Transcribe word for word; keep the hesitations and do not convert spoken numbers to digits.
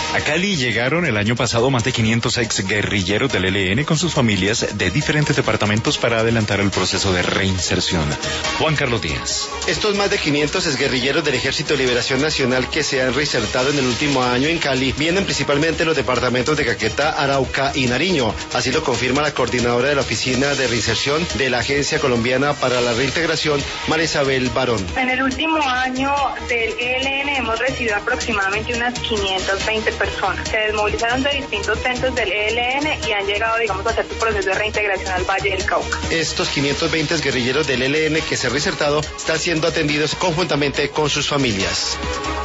A Cali llegaron el año pasado más de quinientos ex guerrilleros del E L N con sus familias de diferentes departamentos para adelantar el proceso de reinserción. Juan Carlos Díaz. Estos más de quinientos exguerrilleros del Ejército de Liberación Nacional que se han reinsertado en el último año en Cali vienen principalmente de los departamentos de Caquetá, Arauca y Nariño. Así lo confirma la coordinadora de la Oficina de Reinserción de la Agencia Colombiana para la Reintegración, María Isabel Barón. En el último año del E L N hemos recibido aproximadamente unas quinientas veinte personas. Se desmovilizaron de distintos centros del E L N y han llegado, digamos, a hacer su proceso de reintegración al Valle del Cauca. Estos quinientos veinte guerrilleros del E L N que se han reinsertado están siendo atendidos conjuntamente con sus familias.